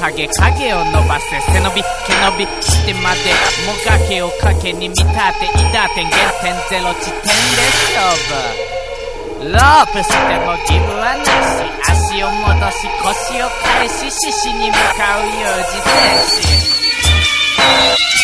影を伸ばせ背伸び毛伸びしてまでもがけをかけに見立ていた点減点ゼロ地点で勝負ロープしてもギブはなし足を戻し腰を返し獅子に向かう有事戦士